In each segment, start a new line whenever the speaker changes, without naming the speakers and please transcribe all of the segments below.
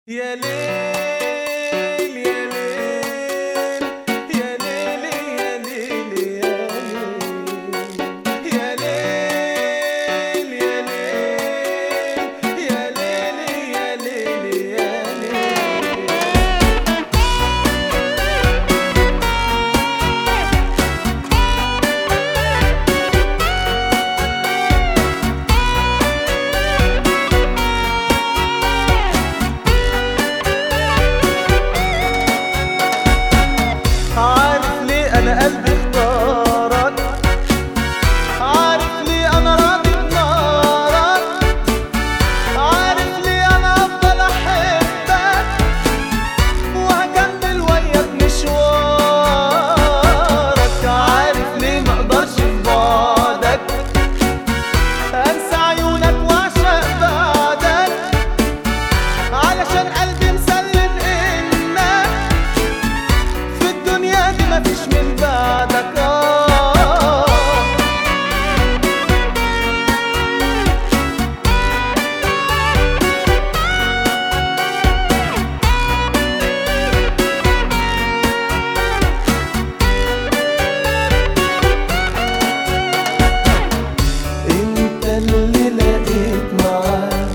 يا ليل يا ليل يا ليل يا ليل يا ليل يا ليل يا ليل يا ليل يا ليل. عارف ليه انا قلبي اختارك، عارف ليه انا راضي بنارك، عارف ليه انا افضل احبك وهكمل وياك مشوارك، عارف ليه مقدرش في بعدك انسى عيونك واعشق بعدك، علشان قلبي مسلم انك في الدنيا دي مفيش من بعدك. انت اللي لقيت معاك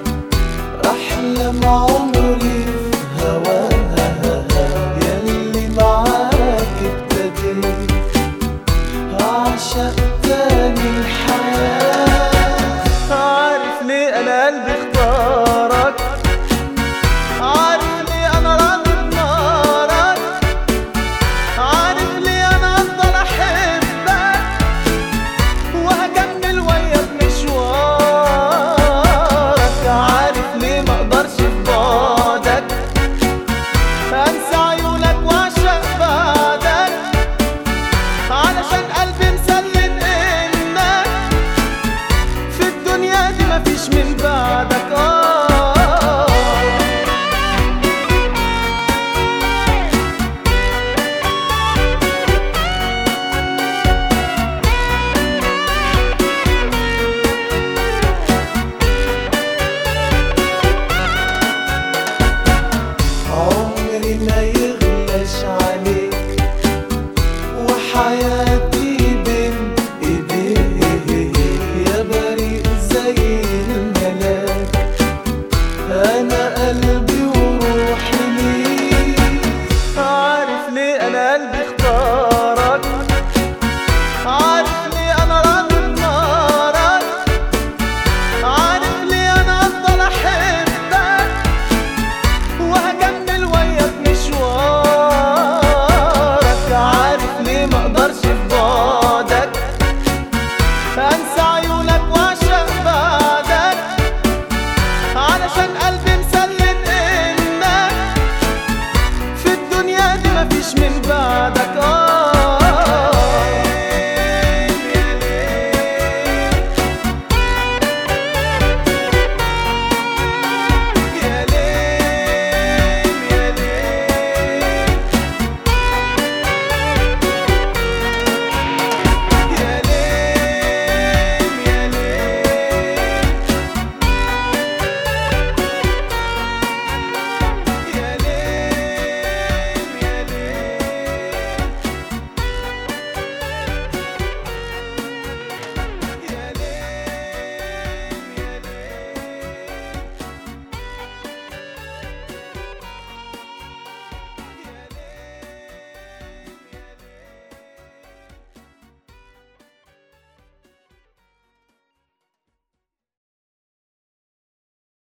احلم عمري في هواها، ياللي معاك ابتديت اعشق تاني الحياة. عارف ليه انا قلبي اختارك، عارف ليه انا راضي بنارك، عارف ليه انا افضل احبك وهكمل وياك مشوارك، عارف ليه مقدرش في بعدك انسى عيونك واعشق بعدك، علشان قلبي مسلم انك في الدنيا دي مفيش من بعدك. عمري ما يغلاش عليك وحياتي بين ايديك، يا بريء زي الملاك انا قلبي